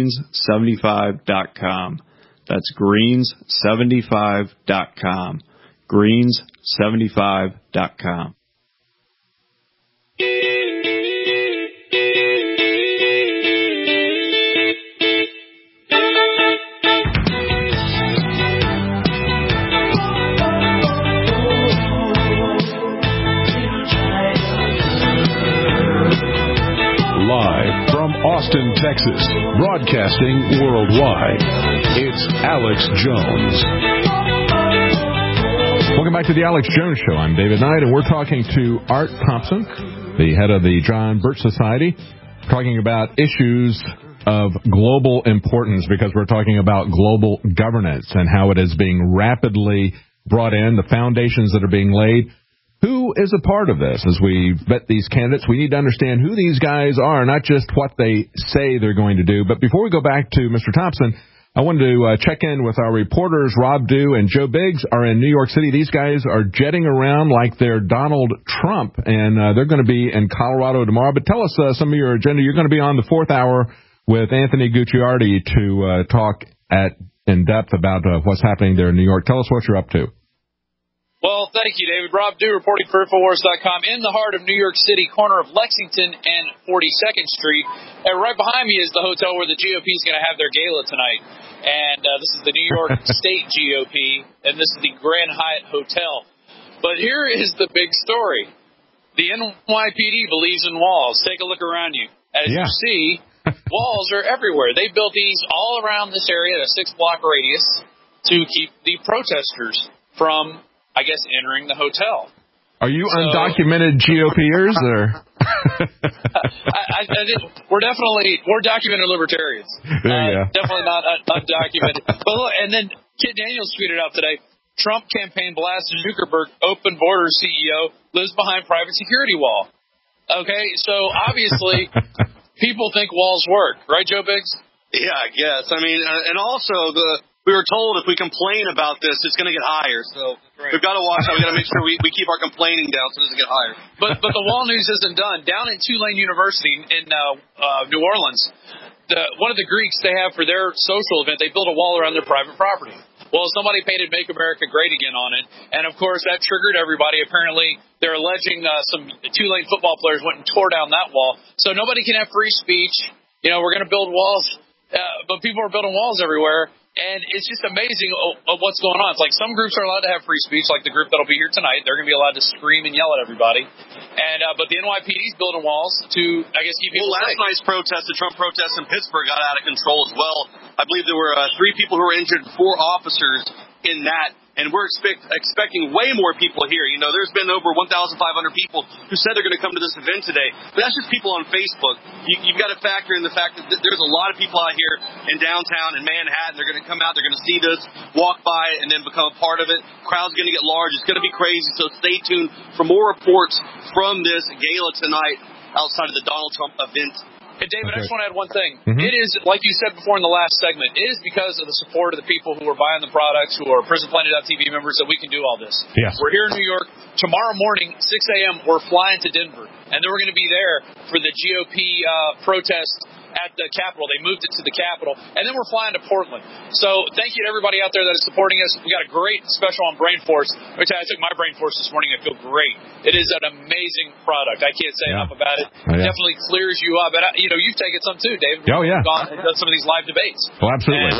greens75.com. That's greens75.com. greens75.com. Live from Austin, Texas, broadcasting worldwide, it's Alex Jones. Welcome back to the Alex Jones Show. I'm David Knight, and we're talking to Art Thompson, the head of the John Birch Society, talking about issues of global importance, because we're talking about global governance and how it is being rapidly brought in, the foundations that are being laid. Who is a part of this? As we vet these candidates, we need to understand who these guys are, not just what they say they're going to do. But before we go back to Mr. Thompson, I wanted to check in with our reporters. Rob Dew and Joe Biggs are in New York City. These guys are jetting around like they're Donald Trump, and they're going to be in Colorado tomorrow. But tell us some of your agenda. You're going to be on the fourth hour with Anthony Gucciardi to talk in depth about what's happening there in New York. Tell us what you're up to. Well, thank you, David. Rob Dew reporting for Infowars.com in the heart of New York City, corner of Lexington and 42nd Street. And right behind me is the hotel where the GOP is going to have their gala tonight. And this is the New York State GOP, and this is the Grand Hyatt Hotel. But here is the big story. The NYPD believes in walls. Take a look around you. As you see, walls are everywhere. They built these all around this area, a 6-block radius, to keep the protesters from, I guess, entering the hotel. Are you undocumented GOPers, or? We're documented libertarians. Definitely not undocumented. But look, and then Kit Daniels tweeted out today, Trump campaign blasts Zuckerberg, open borders CEO, lives behind private security wall. Okay, so obviously people think walls work, right, Joe Biggs? Yeah, I guess. I mean, and also we were told if we complain about this, it's going to get higher. So we've got to watch out. We've got to make sure we keep our complaining down so it doesn't get higher. But the wall news isn't done. Down at Tulane University in New Orleans, one of the Greeks they have for their social event, they built a wall around their private property. Well, somebody painted Make America Great Again on it, and, of course, that triggered everybody. Apparently, they're alleging some Tulane football players went and tore down that wall. So nobody can have free speech. You know, we're going to build walls, but people are building walls everywhere. And it's just amazing what's going on. It's like some groups are allowed to have free speech, like the group that'll be here tonight. They're going to be allowed to scream and yell at everybody. And but the NYPD's building walls to, I guess, keep people safe. Last night's protest, the Trump protest in Pittsburgh, got out of control as well. I believe there were 3 people who were injured, 4 officers in that. And we're expecting way more people here. You know, there's been over 1,500 people who said they're going to come to this event today. But that's just people on Facebook. You've got to factor in the fact that there's a lot of people out here in downtown in Manhattan. They're going to come out. They're going to see this, walk by, and then become a part of it. Crowd's going to get large. It's going to be crazy. So stay tuned for more reports from this gala tonight outside of the Donald Trump event. Hey, David, I just want to add one thing. Mm-hmm. It is, like you said before in the last segment, it is because of the support of the people who are buying the products, who are PrisonPlanet.tv members, that we can do all this. Yes. We're here in New York. Tomorrow morning, 6 a.m., we're flying to Denver. And then we're going to be there for the GOP protest at the Capitol. They moved it to the Capitol. And then we're flying to Portland. So thank you to everybody out there that is supporting us. We got a great special on Brain Force. Let me tell you, I took my Brain Force this morning. I feel great. It is an amazing product. I can't say enough about it. It definitely clears you up. And, you've taken some too, Dave. Oh, yeah. Gone and done some of these live debates. Well, absolutely.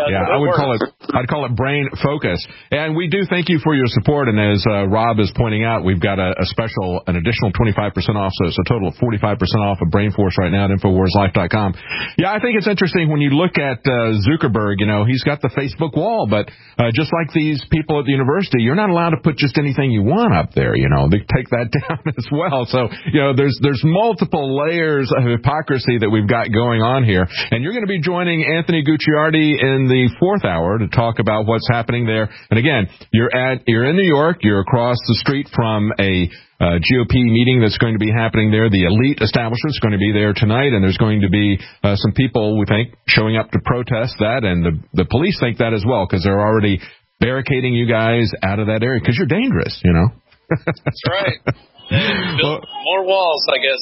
I'd call it Brain Focus. And we do thank you for your support. And as Rob is pointing out, we've got an additional 25% off. So it's a total of 45% off of Brain Force right now at InfoWarsLife.com. Yeah, I think it's interesting when you look at Zuckerberg, he's got the Facebook wall, but just like these people at the university, you're not allowed to put just anything you want up there, They take that down as well. So, there's multiple layers of hypocrisy that we've got going on here. And you're going to be joining Anthony Gucciardi in the 4th hour to talk about what's happening there. And again, you're in New York, you're across the street from a GOP meeting that's going to be happening there. The elite establishment is going to be there tonight, and there's going to be some people, we think, showing up to protest that, and the police think that as well, because they're already barricading you guys out of that area, because you're dangerous, That's right. Build more walls, I guess.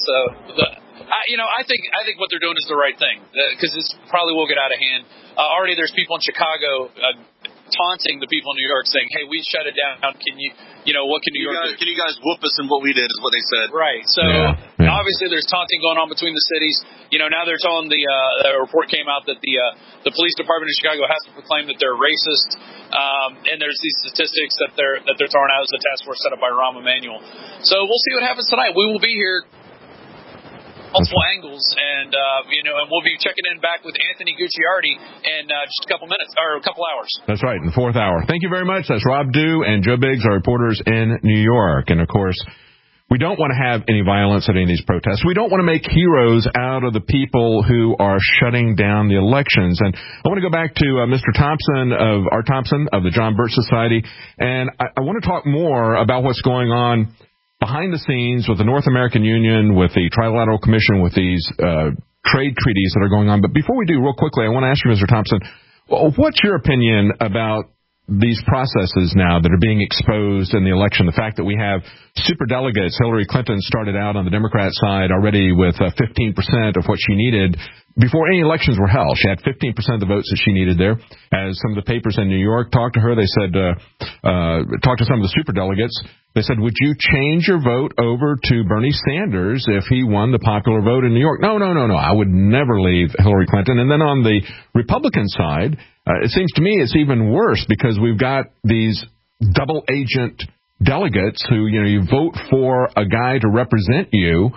I think what they're doing is the right thing, because this probably will get out of hand. Already there's people in Chicago taunting the people in New York, saying, "Hey, we shut it down. Can what can New York do? Can you guys whoop us in what we did?" Is what they said. Right. So obviously there's taunting going on between the cities. Now they're telling the report came out that the police department in Chicago has to proclaim that they're racist. And there's these statistics that they're throwing out as a task force set up by Rahm Emanuel. So we'll see what happens tonight. We will be here. Multiple angles, and and we'll be checking in back with Anthony Gucciardi in just a couple minutes or a couple hours. That's right, in the 4th hour. Thank you very much. That's Rob Dew and Joe Biggs, our reporters in New York. And of course, we don't want to have any violence at any of these protests. We don't want to make heroes out of the people who are shutting down the elections. And I want to go back to Mr. Thompson of the John Birch Society, and I want to talk more about what's going on behind the scenes with the North American Union, with the Trilateral Commission, with these trade treaties that are going on. But before we do, real quickly, I want to ask you, Mr. Thompson, what's your opinion about these processes now that are being exposed in the election? The fact that we have superdelegates. Hillary Clinton started out on the Democrat side already with 15% of what she needed, before any elections were held. She had 15% of the votes that she needed there. As some of the papers in New York talked to her, they said, talked to some of the superdelegates. They said, would you change your vote over to Bernie Sanders if he won the popular vote in New York? No. I would never leave Hillary Clinton. And then on the Republican side, it seems to me it's even worse because we've got these double agent delegates who, you vote for a guy to represent you.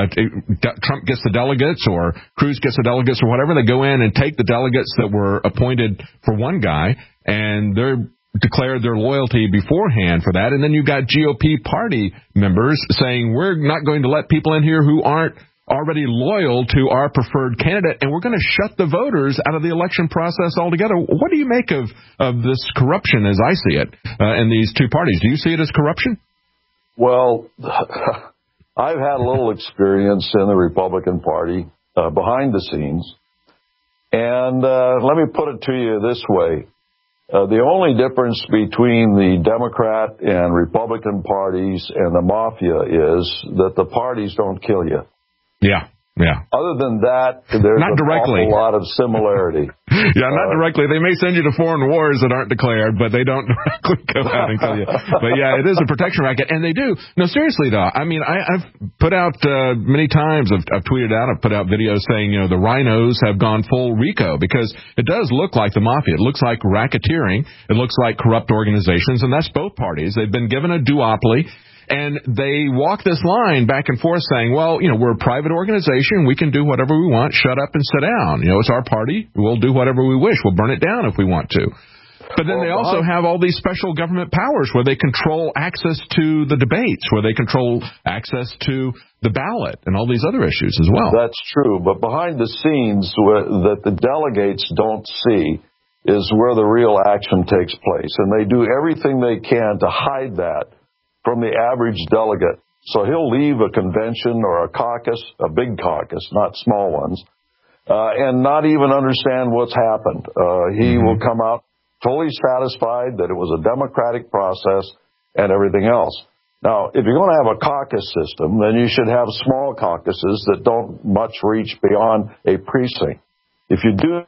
Trump gets the delegates or Cruz gets the delegates or whatever. They go in and take the delegates that were appointed for one guy, and they're declared their loyalty beforehand for that. And then you've got GOP party members saying, we're not going to let people in here who aren't already loyal to our preferred candidate, and we're going to shut the voters out of the election process altogether. What do you make of this corruption as I see it in these two parties? Do you see it as corruption? Well, I've had a little experience in the Republican Party behind the scenes, and let me put it to you this way. The only difference between the Democrat and Republican parties and the mafia is that the parties don't kill you. Yeah. Other than that, there's not directly. Awful lot of similarity. Not directly. They may send you to foreign wars that aren't declared, but they don't directly go out and kill you. But yeah, it is a protection racket, and they do. No, seriously though. I mean, I've put out many times. I've tweeted out. I've put out videos saying, the rhinos have gone full RICO because it does look like the mafia. It looks like racketeering. It looks like corrupt organizations, and that's both parties. They've been given a duopoly. And they walk this line back and forth saying, well, we're a private organization. We can do whatever we want. Shut up and sit down. It's our party. We'll do whatever we wish. We'll burn it down if we want to. But then they also have all these special government powers where they control access to the debates, where they control access to the ballot and all these other issues as well. That's true. But behind the scenes that the delegates don't see is where the real action takes place. And they do everything they can to hide that from the average delegate. So he'll leave a convention or a caucus, a big caucus, not small ones, and not even understand what's happened. He will come out fully satisfied that it was a democratic process and everything else. Now, if you're going to have a caucus system, then you should have small caucuses that don't much reach beyond a precinct. If you do...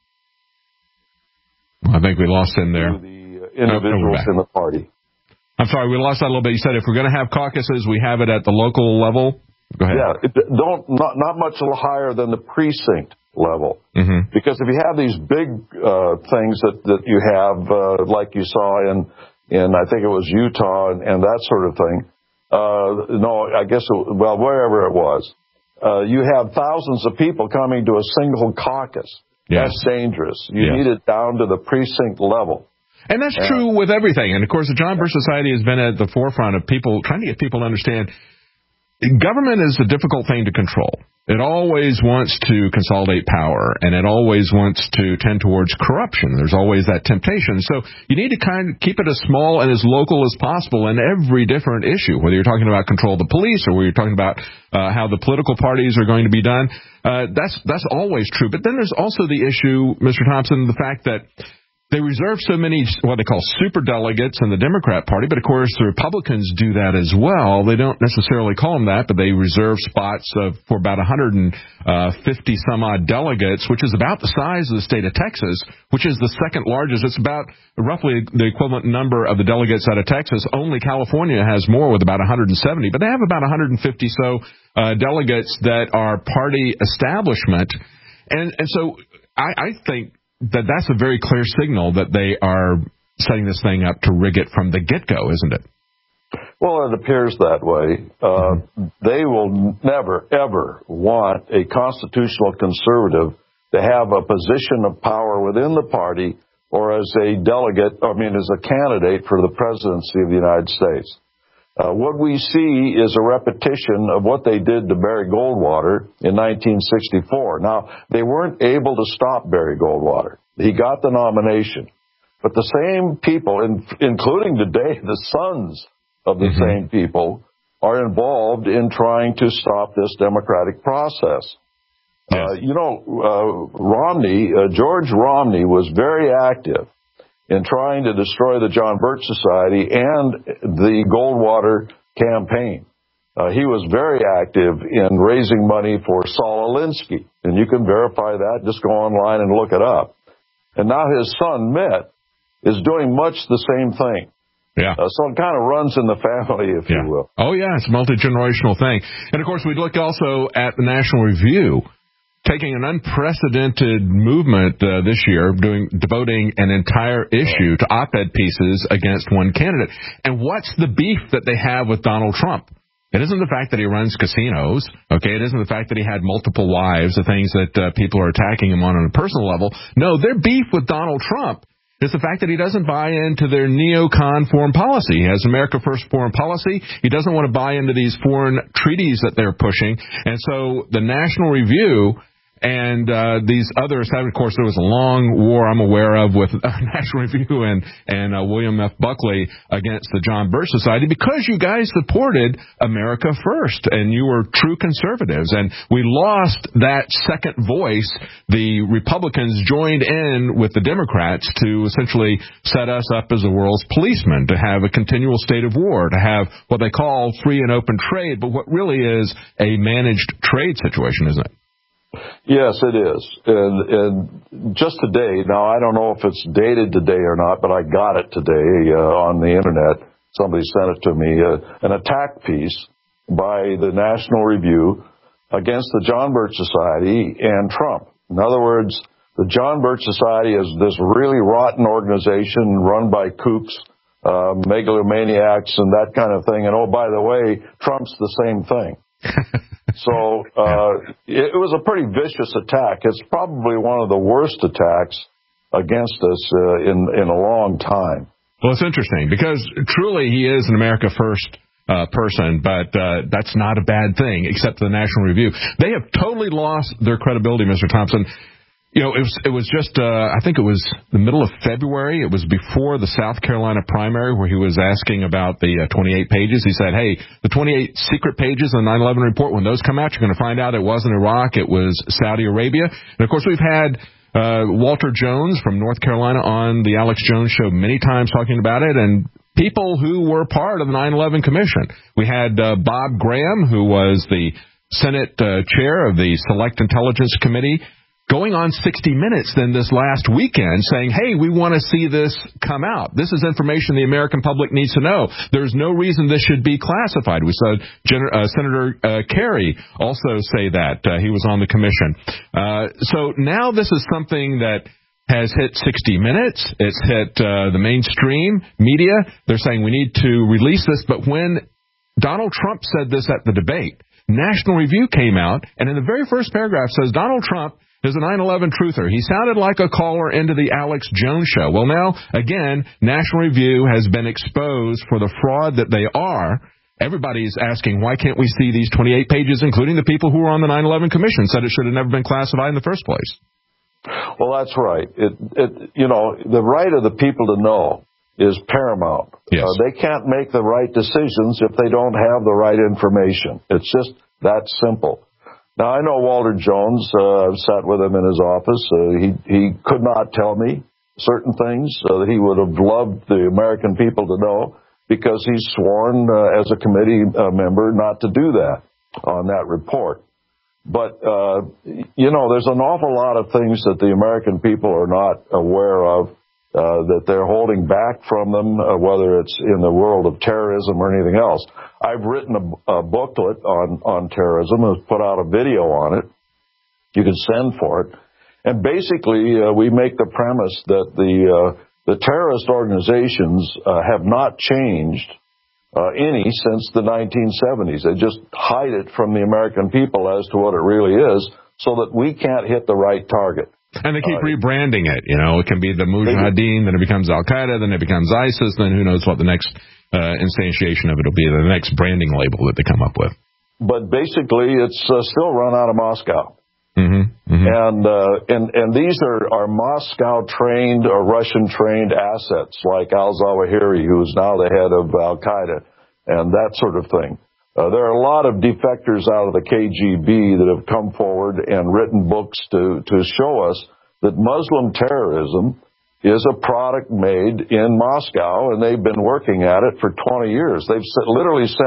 I think we lost him there. The individuals in the party. I'm sorry, we lost that a little bit. You said if we're going to have caucuses, we have it at the local level? Go ahead. Yeah, not much higher than the precinct level. Mm-hmm. Because if you have these big things that you have, like you saw in I think it was Utah and that sort of thing, wherever it was, you have thousands of people coming to a single caucus. Yes. That's dangerous. You need it down to the precinct level. And that's true with everything. And, of course, the John Birch Society has been at the forefront of people trying to get people to understand government is a difficult thing to control. It always wants to consolidate power, and it always wants to tend towards corruption. There's always that temptation. So you need to kind of keep it as small and as local as possible in every different issue, whether you're talking about control of the police or whether you're talking about how the political parties are going to be done. That's always true. But then there's also the issue, Mr. Thompson, the fact that they reserve so many what they call superdelegates in the Democrat Party, but of course the Republicans do that as well. They don't necessarily call them that, but they reserve spots for about 150 some odd delegates, which is about the size of the state of Texas, which is the second largest. It's about roughly the equivalent number of the delegates out of Texas. Only California has more with about 170, but they have about 150 so delegates that are party establishment. And so I think that's a very clear signal that they are setting this thing up to rig it from the get-go, isn't it? Well, it appears that way. They will never, ever want a constitutional conservative to have a position of power within the party or as a delegate, as a candidate for the presidency of the United States. What we see is a repetition of what they did to Barry Goldwater in 1964. Now, they weren't able to stop Barry Goldwater. He got the nomination. But the same people, including today, the sons of the same people, are involved in trying to stop this democratic process. Yes. George Romney was very active in trying to destroy the John Birch Society and the Goldwater campaign. He was very active in raising money for Saul Alinsky, and you can verify that. Just go online and look it up. And now his son, Mitt, is doing much the same thing. Yeah. So it kind of runs in the family, if you will. Oh, yeah, it's a multi-generational thing. And, of course, we look also at the National Review, taking an unprecedented movement this year, devoting an entire issue to op-ed pieces against one candidate. And what's the beef that they have with Donald Trump? It isn't the fact that he runs casinos, okay? It isn't the fact that he had multiple wives, the things that people are attacking him on a personal level. No, their beef with Donald Trump is the fact that he doesn't buy into their neocon foreign policy. He has America First foreign policy. He doesn't want to buy into these foreign treaties that they're pushing. And so the National Review and these others, of course, there was a long war I'm aware of with National Review and William F. Buckley against the John Birch Society because you guys supported America First and you were true conservatives. And we lost that second voice. The Republicans joined in with the Democrats to essentially set us up as the world's policemen, to have a continual state of war, to have what they call free and open trade, but what really is a managed trade situation, isn't it? Yes, it is. And just today, now I don't know if it's dated today or not, but I got it today on the Internet. Somebody sent it to me, an attack piece by the National Review against the John Birch Society and Trump. In other words, the John Birch Society is this really rotten organization run by kooks, megalomaniacs, and that kind of thing. And, oh, by the way, Trump's the same thing. So it was a pretty vicious attack. It's probably one of the worst attacks against us in a long time. Well, it's interesting because truly he is an America First person, but that's not a bad thing, except the National Review. They have totally lost their credibility, Mr. Thompson. You know, it was just, I think it was the middle of February. It was before the South Carolina primary where he was asking about the 28 pages. He said, hey, the 28 secret pages of the 9/11 report, when those come out, you're going to find out it wasn't Iraq, it was Saudi Arabia. And, of course, we've had Walter Jones from North Carolina on the Alex Jones Show many times talking about it, and people who were part of the 9/11 Commission. We had Bob Graham, who was the Senate chair of the Select Intelligence Committee, going on 60 Minutes then this last weekend saying, hey, we want to see this come out. This is information the American public needs to know. There's no reason this should be classified. We saw Senator Kerry also say that. He was on the commission. So now this is something that has hit 60 Minutes. It's hit the mainstream media. They're saying we need to release this. But when Donald Trump said this at the debate, National Review came out, and in the very first paragraph says Donald Trump is a 9/11 truther. He sounded like a caller into the Alex Jones Show. Well, now, again, National Review has been exposed for the fraud that they are. Everybody's asking, why can't we see these 28 pages, including the people who were on the 9/11 Commission, said it should have never been classified in the first place? Well, that's right. The right of the people to know is paramount. Yes. They can't make the right decisions if they don't have the right information. It's just that simple. Now, I know Walter Jones. I've sat with him in his office. He could not tell me certain things that he would have loved the American people to know because he's sworn as a committee member not to do that on that report. But, there's an awful lot of things that the American people are not aware of that they're holding back from them, whether it's in the world of terrorism or anything else. I've written a booklet on terrorism and put out a video on it. You can send for it. And basically, we make the premise that the terrorist organizations have not changed any since the 1970s. They just hide it from the American people as to what it really is so that we can't hit the right target. And they keep rebranding it. It can be the Mujahideen, then it becomes Al-Qaeda, then it becomes ISIS, then who knows what the next instantiation of it will be, the next branding label that they come up with. But basically, it's still run out of Moscow. Mm-hmm. Mm-hmm. And these are Moscow-trained or Russian-trained assets like al-Zawahiri, who's now the head of Al-Qaeda, and that sort of thing. There are a lot of defectors out of the KGB that have come forward and written books to show us that Muslim terrorism is a product made in Moscow, and they've been working at it for 20 years. They've literally sent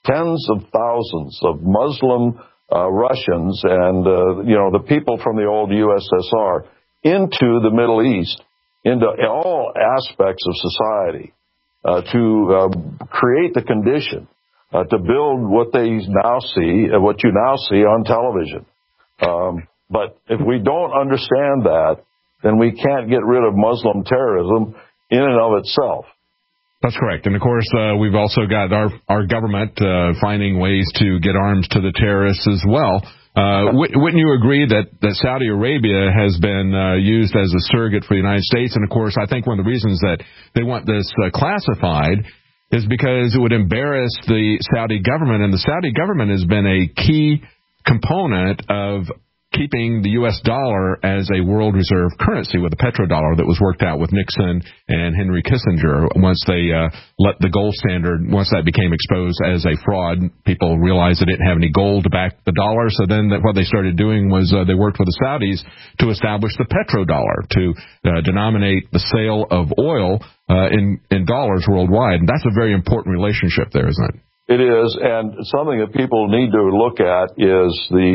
tens of thousands of Muslim Russians and, the people from the old USSR into the Middle East, into all aspects of society, to create the condition to build what they now see, what you now see on television. But if we don't understand that, then we can't get rid of Muslim terrorism in and of itself. That's correct. And, of course, we've also got our government finding ways to get arms to the terrorists as well. Wouldn't you agree that Saudi Arabia has been used as a surrogate for the United States? And, of course, I think one of the reasons that they want this classified is because it would embarrass the Saudi government. And the Saudi government has been a key component of keeping the U.S. dollar as a world reserve currency with the petrodollar that was worked out with Nixon and Henry Kissinger. Once they let the gold standard, once that became exposed as a fraud, people realized they didn't have any gold to back the dollar. So then what they started doing was they worked with the Saudis to establish the petrodollar, to denominate the sale of oil in dollars worldwide. And that's a very important relationship there, isn't it? It is, and something that people need to look at is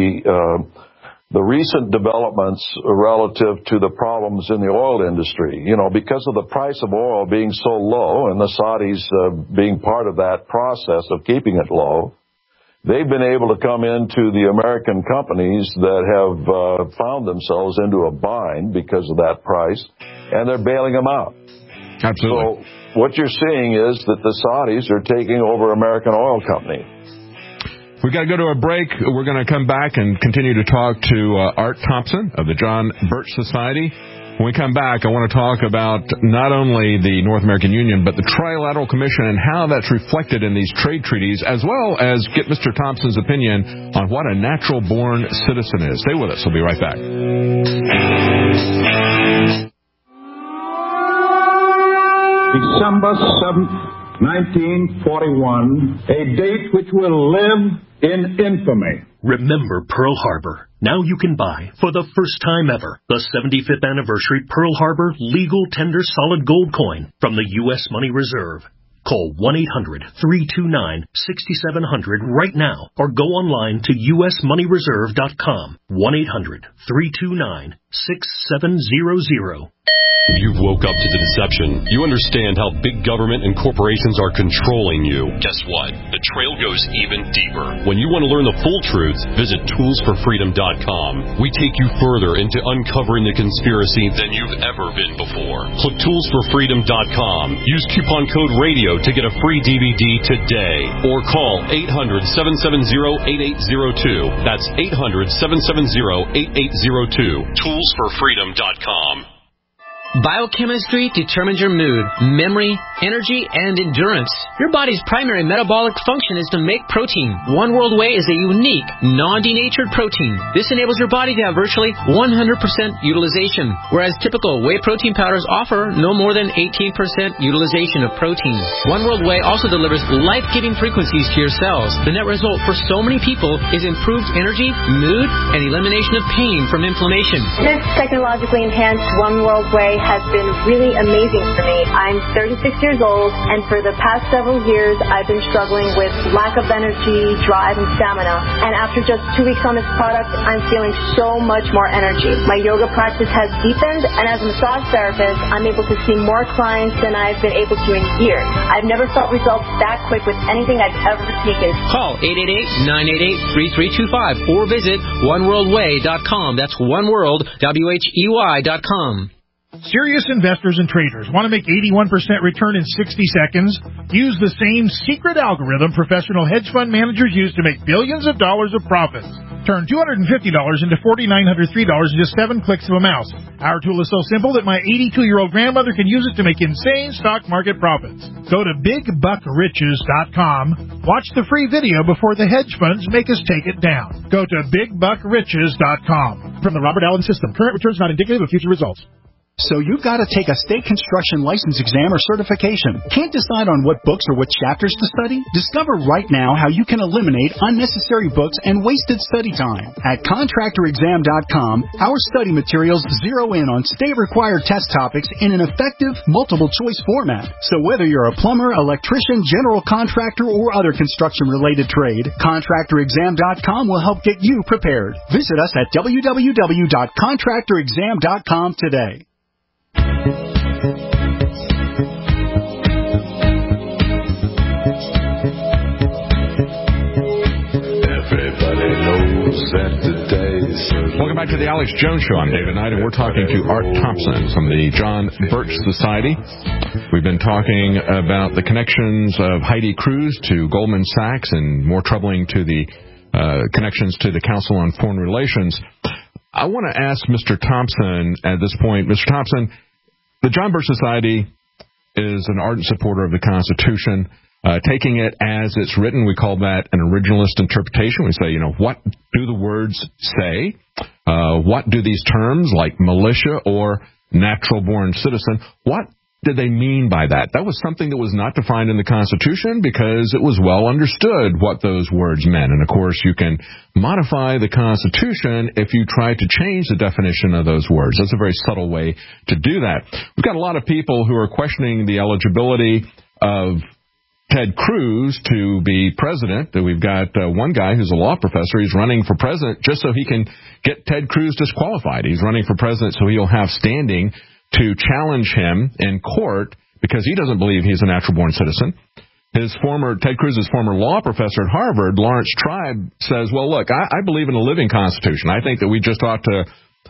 the recent developments relative to the problems in the oil industry. Because of the price of oil being so low and the Saudis being part of that process of keeping it low, they've been able to come into the American companies that have found themselves into a bind because of that price, and they're bailing them out. Absolutely. So what you're seeing is that the Saudis are taking over American oil companies. We've got to go to a break. We're going to come back and continue to talk to Art Thompson of the John Birch Society. When we come back, I want to talk about not only the North American Union, but the Trilateral Commission and how that's reflected in these trade treaties, as well as get Mr. Thompson's opinion on what a natural-born citizen is. Stay with us. We'll be right back. December 7th, 1941, a date which will live in infamy. Remember Pearl Harbor. Now you can buy, for the first time ever, the 75th anniversary Pearl Harbor legal tender solid gold coin from the U.S. Money Reserve. Call 1-800-329-6700 right now or go online to usmoneyreserve.com. 1-800-329-6700. You've woke up to the deception. You understand how big government and corporations are controlling you. Guess what? The trail goes even deeper. When you want to learn the full truth, visit toolsforfreedom.com. We take you further into uncovering the conspiracy than you've ever been before. Click toolsforfreedom.com. Use coupon code RADIO to get a free DVD today. Or call 800-770-8802. That's 800-770-8802. Toolsforfreedom.com. Biochemistry determines your mood, memory, energy, and endurance. Your body's primary metabolic function is to make protein. One World Whey is a unique, non-denatured protein. This enables your body to have virtually 100% utilization, whereas typical whey protein powders offer no more than 18% utilization of protein. One World Whey also delivers life-giving frequencies to your cells. The net result for so many people is improved energy, mood, and elimination of pain from inflammation. This technologically enhanced One World Whey has been really amazing for me. I'm 36 years old, and for the past several years, I've been struggling with lack of energy, drive, and stamina. And after just 2 weeks on this product, I'm feeling so much more energy. My yoga practice has deepened, and as a massage therapist, I'm able to see more clients than I've been able to in years. I've never felt results that quick with anything I've ever taken. Call 888-988-3325 or visit oneworldwhey.com. That's oneworldwhey.com. Serious investors and traders want to make 81% return in 60 seconds? Use the same secret algorithm professional hedge fund managers use to make billions of dollars of profits. Turn $250 into $4,903 in just 7 clicks of a mouse. Our tool is so simple that my 82-year-old grandmother can use it to make insane stock market profits. Go to BigBuckRiches.com. Watch the free video before the hedge funds make us take it down. Go to BigBuckRiches.com. From the Robert Allen System, current returns not indicative of future results. So you've got to take a state construction license exam or certification. Can't decide on what books or what chapters to study? Discover right now how you can eliminate unnecessary books and wasted study time. At contractorexam.com, our study materials zero in on state-required test topics in an effective, multiple-choice format. So whether you're a plumber, electrician, general contractor, or other construction-related trade, contractorexam.com will help get you prepared. Visit us at www.contractorexam.com today. Welcome back to the Alex Jones Show. I'm David Knight, and we're talking to Art Thompson from the John Birch Society. We've been talking about the connections of Heidi Cruz to Goldman Sachs and, more troubling, to the connections to the Council on Foreign Relations. I want to ask Mr. Thompson at this point. Mr. Thompson, the John Birch Society is an ardent supporter of the Constitution. Taking it as it's written, we call that an originalist interpretation. We say, what do the words say? What do these terms like militia or natural-born citizen, what did they mean by that? That was something that was not defined in the Constitution because it was well understood what those words meant. And, of course, you can modify the Constitution if you try to change the definition of those words. That's a very subtle way to do that. We've got a lot of people who are questioning the eligibility of Ted Cruz to be president. We've got one guy who's a law professor. He's running for president just so he can get Ted Cruz disqualified. He's running for president so he'll have standing to challenge him in court because he doesn't believe he's a natural-born citizen. Ted Cruz's former law professor at Harvard, Lawrence Tribe, says, well, look, I believe in a living Constitution. I think that we just ought to,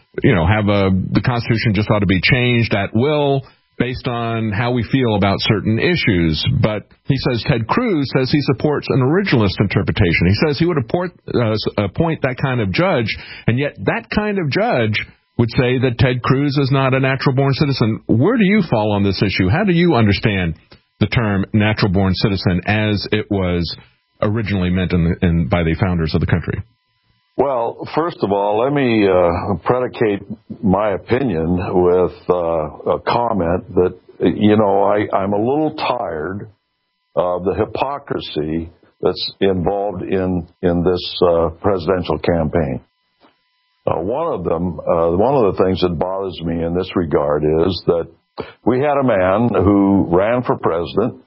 the Constitution just ought to be changed at will based on how we feel about certain issues. But he says Ted Cruz says he supports an originalist interpretation. He says he would appoint that kind of judge, and yet that kind of judge would say that Ted Cruz is not a natural-born citizen. Where do you fall on this issue? How do you understand the term natural-born citizen as it was originally meant by the founders of the country? Well, first of all, let me predicate my opinion with a comment that, I'm a little tired of the hypocrisy that's involved in this presidential campaign. One of the things that bothers me in this regard is that we had a man who ran for president,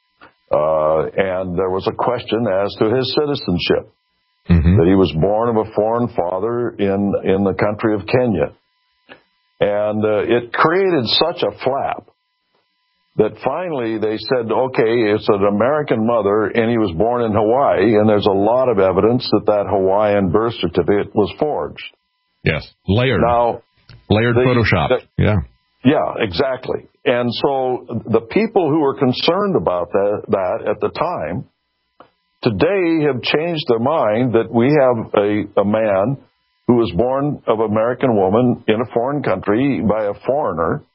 and there was a question as to his citizenship. Mm-hmm. That he was born of a foreign father in the country of Kenya. And it created such a flap that finally they said, okay, it's an American mother and he was born in Hawaii, and there's a lot of evidence that Hawaiian birth certificate was forged. Yes, layered Photoshop. Yeah, exactly. And so the people who were concerned about that at the time today have changed their mind that we have a man who was born of an American woman in a foreign country by a foreigner.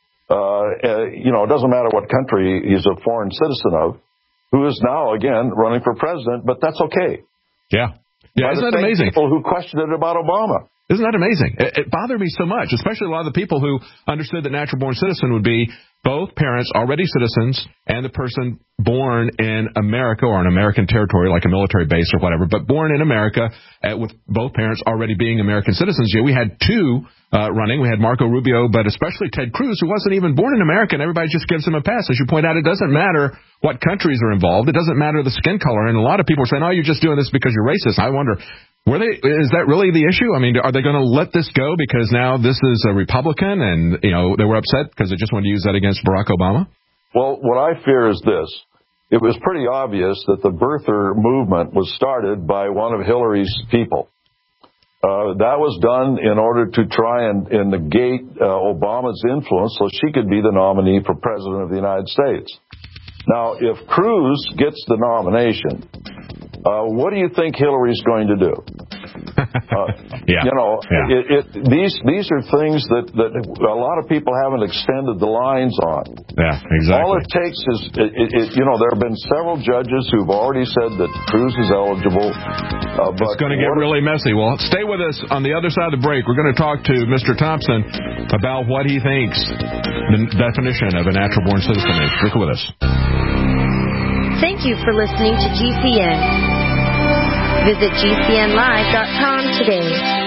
It doesn't matter what country he's a foreign citizen of, who is now, again, running for president, but that's okay. Yeah, isn't that amazing? People who questioned it about Obama. Isn't that amazing? It bothered me so much, especially a lot of the people who understood that natural-born citizen would be both parents already citizens and the person born in America or an American territory like a military base or whatever, but born in America with both parents already being American citizens. Yeah, we had two running. We had Marco Rubio, but especially Ted Cruz, who wasn't even born in America, and everybody just gives him a pass. As you point out, it doesn't matter what countries are involved. It doesn't matter the skin color. And a lot of people are saying, oh, you're just doing this because you're racist. I wonder, is that really the issue? I mean, are they going to let this go because now this is a Republican and, they were upset because they just wanted to use that against Barack Obama? Well, what I fear is this. It was pretty obvious that the birther movement was started by one of Hillary's people. That was done in order to try and negate Obama's influence so she could be the nominee for president of the United States. Now, if Cruz gets the nomination, what do you think Hillary's going to do? You know, these are things that a lot of people haven't extended the lines on. Yeah, exactly. All it takes is, you know, there have been several judges who've already said that Cruz is eligible. It's going to get really messy. Well, stay with us. On the other side of the break, we're going to talk to Mr. Thompson about what he thinks the definition of a natural-born citizen is. Stick with us. Thank you for listening to GCN. Visit GCNlive.com today.